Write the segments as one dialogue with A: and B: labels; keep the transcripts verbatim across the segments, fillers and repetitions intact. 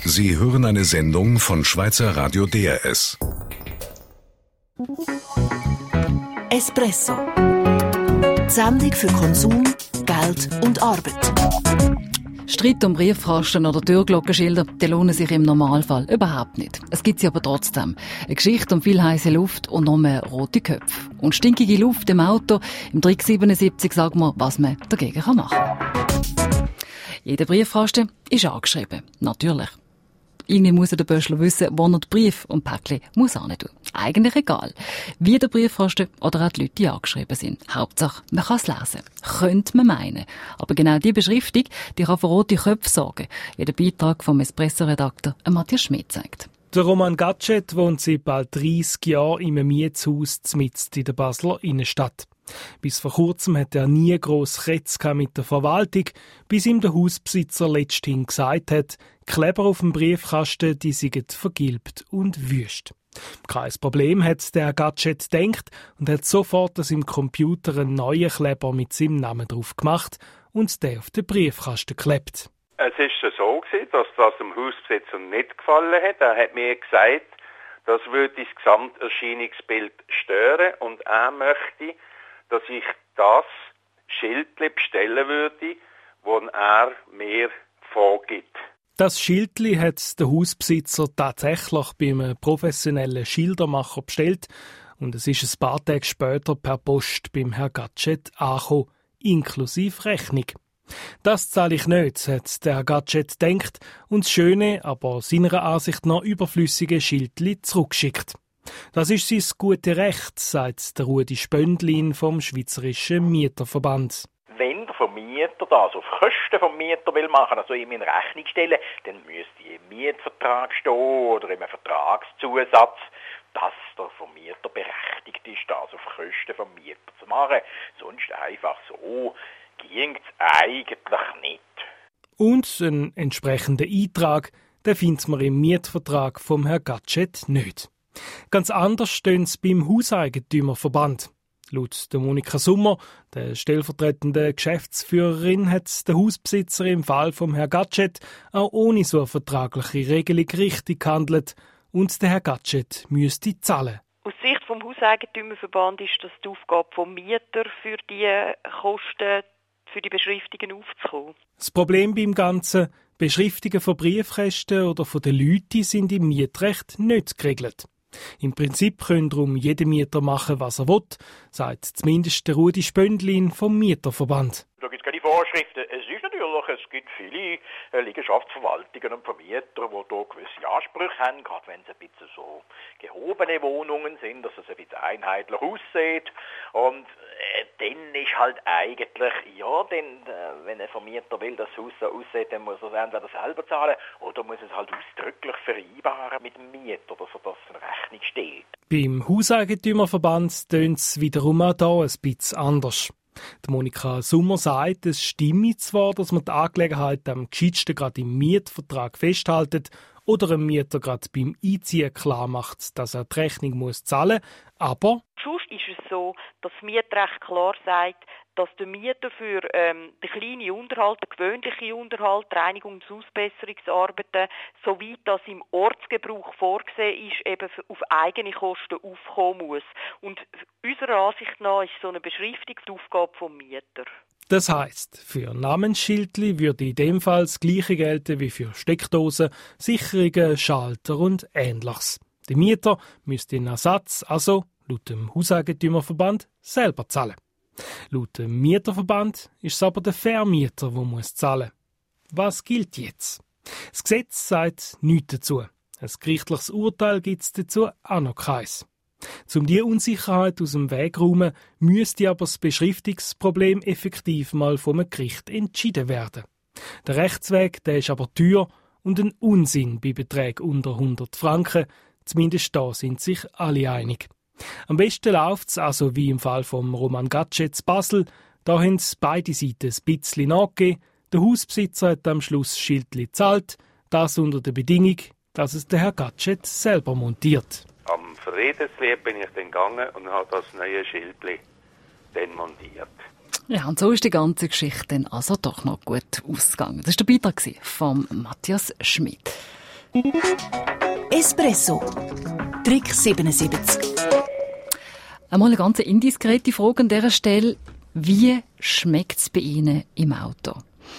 A: Sie hören eine Sendung von Schweizer Radio D R S.
B: Espresso. Die Sendung für Konsum, Geld und Arbeit.
C: Streit um Briefkasten oder Türglockenschilder, die lohnen sich im Normalfall überhaupt nicht. Es gibt sie aber trotzdem. Eine Geschichte um viel heisse Luft und nur mehr rote Köpfe. Und stinkige Luft im Auto. Im Trick siebenundsiebzig sagt man, was man dagegen machen kann. Jeder Briefkasten ist angeschrieben. Natürlich. Irgendwie muss der Böschler wissen, wo er die Brief und Päckchen muss tun. Eigentlich egal, wie der Briefkasten oder auch die Leute, die angeschrieben sind. Hauptsache, man kann es lesen. Könnte man meinen. Aber genau diese Beschriftung, die kann für rote Köpfe sorgen, wie der Beitrag vom Espresso-Redakteur Matthias Schmidt zeigt.
D: Der Roman Gatschet wohnt seit bald dreissig Jahren in einem Mietshaus mitten in der Basler Innenstadt. Bis vor kurzem hatte er nie gross Kretz mit der Verwaltung, bis ihm der Hausbesitzer letzthin gesagt hat, die Kleber auf dem Briefkasten, die seien vergilbt und wüst. Kein Problem, hat der Gatschet gedacht und hat sofort an seinem Computer einen neuen Kleber mit seinem Namen drauf gemacht und den auf den Briefkasten geklebt.
E: Es war so, dass das dem Hausbesitzer nicht gefallen hat. Er hat mir gesagt, das würde das Gesamterscheinungsbild stören und er möchte, dass ich das Schildchen bestellen würde, das er mir vorgibt.
D: Das Schildchen hat der Hausbesitzer tatsächlich bei einem professionellen Schildermacher bestellt und es ist ein paar Tage später per Post beim Herrn Gatschet angekommen, inklusive Rechnung. Das zahle ich nicht, hat der Herr Gatschet gedacht und das schöne, aber seiner Ansicht nach überflüssige Schildchen zurückgeschickt. Das ist sein gutes Recht, sagt der Rudi Spöndlin vom Schweizerischen Mieterverband.
F: Wenn der Vermieter das auf Kosten vom Mieter will machen, also ihm in Rechnung stellen, dann müsste im Mietvertrag stehen oder im Vertragszusatz, dass der Vermieter berechtigt ist, das auf Kosten vom Mieter zu machen. Sonst einfach so ging es eigentlich nicht.
D: Und einen entsprechenden Eintrag, den findet man im Mietvertrag vom Herrn Gatschet nicht. Ganz anders stehen es beim Hauseigentümerverband. Laut der Monika Sommer, der stellvertretenden Geschäftsführerin, hat der Hausbesitzer im Fall vom Herrn Gatschet auch ohne so eine vertragliche Regelung richtig gehandelt und der Herr Gatschet müsste zahlen.
G: Aus Sicht vom Hauseigentümerverband ist das die Aufgabe vom Mieter, für die Kosten, für die Beschriftungen aufzukommen. Das
D: Problem beim Ganzen: Beschriftungen von Briefkästen oder von den Leuten sind im Mietrecht nicht geregelt. Im Prinzip kann darum jeder Mieter machen, was er will, sagt zumindest der Rudi Spöndlin vom Mieterverband.
F: Da gibt es keine Vorschriften. Es ist natürlich, es gibt viele Liegenschaftsverwaltungen und Vermieter, die hier gewisse Ansprüche haben, gerade wenn es ein bisschen so gehobene Wohnungen sind, dass es ein bisschen einheitlich aussieht. Und äh, dann ist halt eigentlich, ja, denn, äh, wenn ein Vermieter will, dass das Haus so aussieht, dann muss er es entweder selber zahlen oder muss es halt ausdrücklich vereinbaren mit dem Mieter, dass er das in Rechnung steht.
D: Beim Hauseigentümerverband tönt es wiederum auch hier ein bisschen anders. Die Monika Sommer sagt, es stimme zwar, dass man die Angelegenheit am gescheitsten gerade im Mietvertrag festhaltet oder einem Mieter gerade beim Einziehen klar macht, dass er die Rechnung muss zahlen muss, aber
G: sonst ist es so, dass das Mietrecht klar sagt, dass der Mieter für ähm, den kleinen Unterhalt, den gewöhnlichen Unterhalt, die Reinigungs- und Ausbesserungsarbeiten, soweit das im Ortsgebrauch vorgesehen ist, eben auf eigene Kosten aufkommen muss. Und unserer Ansicht nach ist so eine Beschriftung die Aufgabe vom Mieter.
D: Das heisst, für Namensschildli würde in dem Fall das Gleiche gelten wie für Steckdosen, Sicherungen, Schalter und Ähnliches. Der Mieter müsste den Ersatz also, laut dem Hauseigentümerverband, selber zahlen. Laut dem Mieterverband ist es aber der Vermieter, der muss zahlen. Was gilt jetzt? Das Gesetz sagt nichts dazu. Ein gerichtliches Urteil gibt es dazu auch noch keins. Um diese Unsicherheit aus dem Weg zu räumen, müsste aber das Beschriftungsproblem effektiv mal vom Gericht entschieden werden. Der Rechtsweg, der ist aber teuer und ein Unsinn bei Beträgen unter hundert Franken. Zumindest da sind sich alle einig. Am besten läuft es also wie im Fall vom Roman Gatschet in Basel. Da haben beide Seiten ein bisschen nachgegeben. Der Hausbesitzer hat am Schluss das Schildchen gezahlt. Das unter der Bedingung, dass es der Herr Gatschet selber montiert.
E: Am Friedenslied bin ich dann gegangen und habe das neue Schildchen dann montiert.
C: Ja, und so ist die ganze Geschichte dann also doch noch gut ausgegangen. Das war der Beitrag von Matthias Schmidt.
B: Espresso. Trick siebenundsiebzig.
C: Einmal eine ganz indiskrete Frage an dieser Stelle. Wie schmeckt es bei Ihnen im Auto?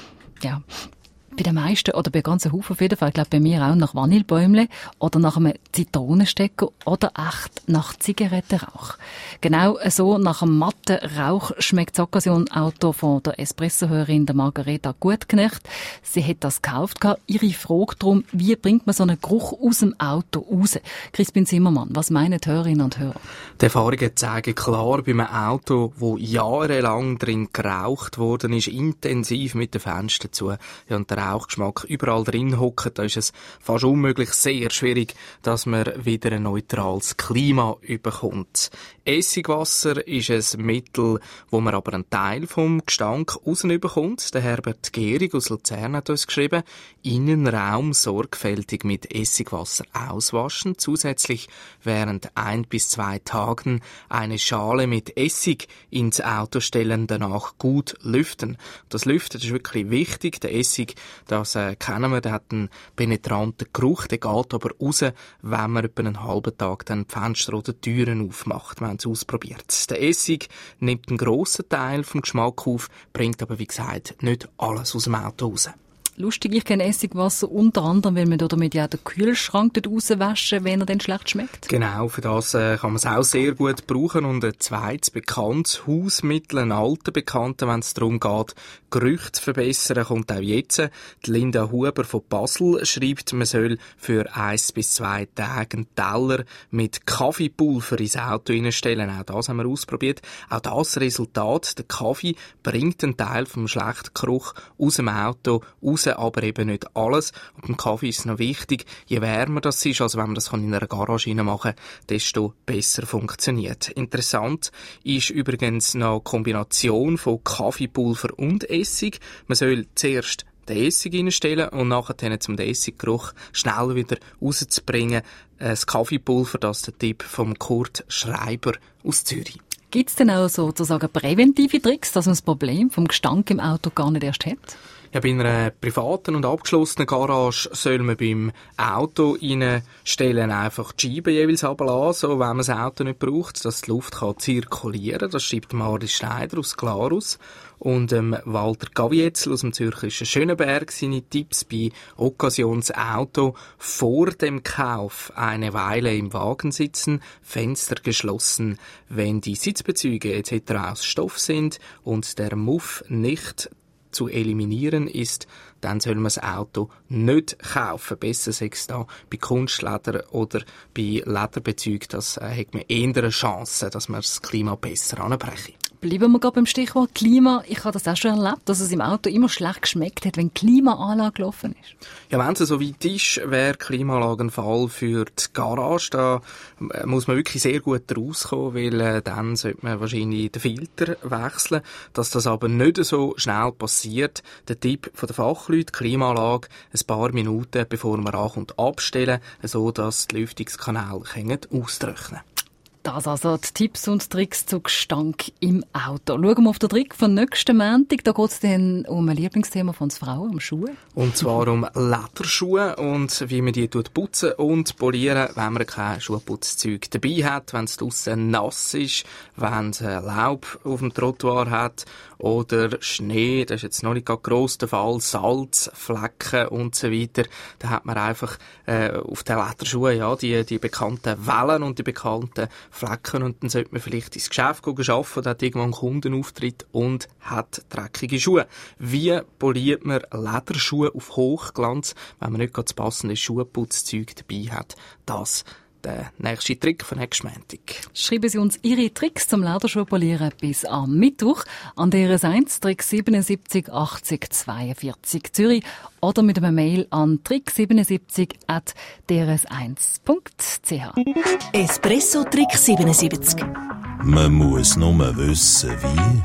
C: Ja, bei den meisten, oder bei ganzen Haufen auf jeden Fall, ich glaube bei mir auch nach Vanillebäumle oder nach einem Zitronenstecker oder echt nach Zigarettenrauch. Genau so nach einem matten Rauch schmeckt das Occasion-Auto von der Espresso-Hörerin der Margareta Gutknecht. Sie hat das gekauft. Ihre Frage darum, wie bringt man so einen Geruch aus dem Auto raus? Crispin Zimmermann, was meinen die Hörerinnen und Hörer?
H: Die Erfahrungen zeigen klar, bei einem Auto, wo jahrelang drin geraucht worden ist, intensiv mit den Fenstern zu, ja, und der Rauchgeschmack überall drin hockt, da ist es fast unmöglich, sehr schwierig, dass man wieder ein neutrales Klima überkommt. Essigwasser ist ein Mittel, wo man aber einen Teil vom Gestank rausbekommt. Der Herbert Gehrig aus Luzern hat uns geschrieben, Innenraum sorgfältig mit Essigwasser auswaschen, zusätzlich während ein bis zwei Tagen eine Schale mit Essig ins Auto stellen, danach gut lüften. Das Lüften ist wirklich wichtig. Der Essig, das äh, kennen wir, der hat einen penetranten Geruch, der geht aber raus, wenn man etwa einen halben Tag dann die Fenster oder die Türen aufmacht. Wir haben es ausprobiert. Der Essig nimmt einen grossen Teil vom Geschmack auf, bringt aber, wie gesagt, nicht alles aus dem Auto raus.
C: Lustig, ich kenne Essigwasser unter anderem, weil man damit ja den Kühlschrank dort rauswaschen, wenn er dann schlecht schmeckt.
H: Genau, für das äh, kann man es auch sehr gut brauchen. Und ein zweites bekanntes Hausmittel, ein alter Bekannter, wenn es darum geht, Gerüche zu verbessern, kommt auch jetzt. Die Linda Huber von Basel schreibt, man soll für eins bis zwei Tage einen Teller mit Kaffeepulver ins Auto reinstellen. Auch das haben wir ausprobiert. Auch das Resultat, der Kaffee bringt einen Teil vom schlechten Geruch aus dem Auto raus, aber eben nicht alles. Und beim Kaffee ist es noch wichtig, je wärmer das ist, also wenn man das in einer Garage machen kann, desto besser funktioniert. Interessant ist übrigens noch die Kombination von Kaffeepulver und Essig. Man soll zuerst den Essig reinstellen und nachher, um den Essiggeruch schnell wieder rauszubringen, das Kaffeepulver, das ist der Tipp von Kurt Schreiber aus Zürich.
C: Gibt es denn auch sozusagen präventive Tricks, dass man das Problem vom Gestank im Auto gar nicht erst hat?
H: Ja, bei einer privaten und abgeschlossenen Garage soll man beim Auto reinstellen einfach die Scheiben jeweils runterlassen, so wenn man das Auto nicht braucht, dass die Luft kann zirkulieren. Das schreibt Maris Schneider aus Glarus. Und ähm, Walter Gavietzel aus dem zürcherischen Schöneberg seine Tipps bei Occasionsauto: vor dem Kauf eine Weile im Wagen sitzen, Fenster geschlossen. Wenn die Sitzbezüge et cetera aus Stoff sind und der Muff nicht zu eliminieren ist, dann soll man das Auto nicht kaufen. Besser sei es da bei Kunstleder oder bei Lederbezügen. Das äh, hat man eher eine Chance, dass man das Klima besser anbrechen.
C: Bleiben wir gerade beim Stichwort Klima. Ich habe das auch schon erlebt, dass es im Auto immer schlecht geschmeckt hat, wenn die Klimaanlage gelaufen ist.
H: Ja, wenn es so weit ist, wäre Klimaanlage ein Fall für die Garage. Da muss man wirklich sehr gut rauskommen, weil äh, dann sollte man wahrscheinlich den Filter wechseln. Dass das aber nicht so schnell passiert, der Tipp von den Fachleuten: Klimaanlage ein paar Minuten, bevor man ankommt, abstellen, so dass die Lüftungskanäle austrocknen.
C: Das also die Tipps und Tricks zu Gestank im Auto. Schauen wir auf den Trick von nächsten Montag. Da geht es dann um ein Lieblingsthema von uns Frauen, um Schuhe.
H: Und zwar um Lederschuhe und wie man die putzen und polieren, wenn man kein Schuhputzzeug dabei hat, wenn es draussen nass ist, wenn es Laub auf dem Trottoir hat oder Schnee, das ist jetzt noch nicht gerade gross der Fall, Salz, Flecken und so weiter. Da hat man einfach äh, auf den Lederschuhen ja, die, die bekannten Wellen und die bekannten Flecken, und dann sollte man vielleicht ins Geschäft gehen, arbeiten, hat irgendwann einen Kundenauftritt und hat dreckige Schuhe. Wie poliert man Lederschuhe auf Hochglanz, wenn man nicht gerade das passende Schuhputzzeug dabei hat? Das der nächste Trick von nächsten Montag.
C: Schreiben Sie uns Ihre Tricks zum Lederschuhpolieren bis am Mittwoch an D R S eins Trick siebenundsiebzig achtzig zweiundvierzig Zürich oder mit einem Mail an trick siebenundsiebzig at d r s eins punkt c h.
B: Espresso Trick siebenundsiebzig.
I: Man muss nur wissen, wie.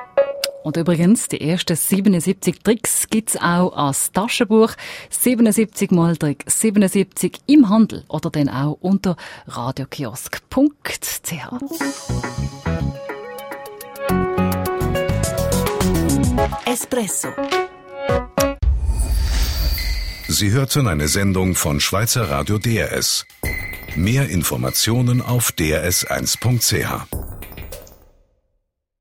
C: Und übrigens, die ersten siebenundsiebzig Tricks gibt's auch als Taschenbuch. siebenundsiebzig mal Trick siebenundsiebzig im Handel oder dann auch unter radiokiosk punkt c h.
B: Espresso.
A: Sie hörten eine Sendung von Schweizer Radio D R S. Mehr Informationen auf d r s eins punkt c h.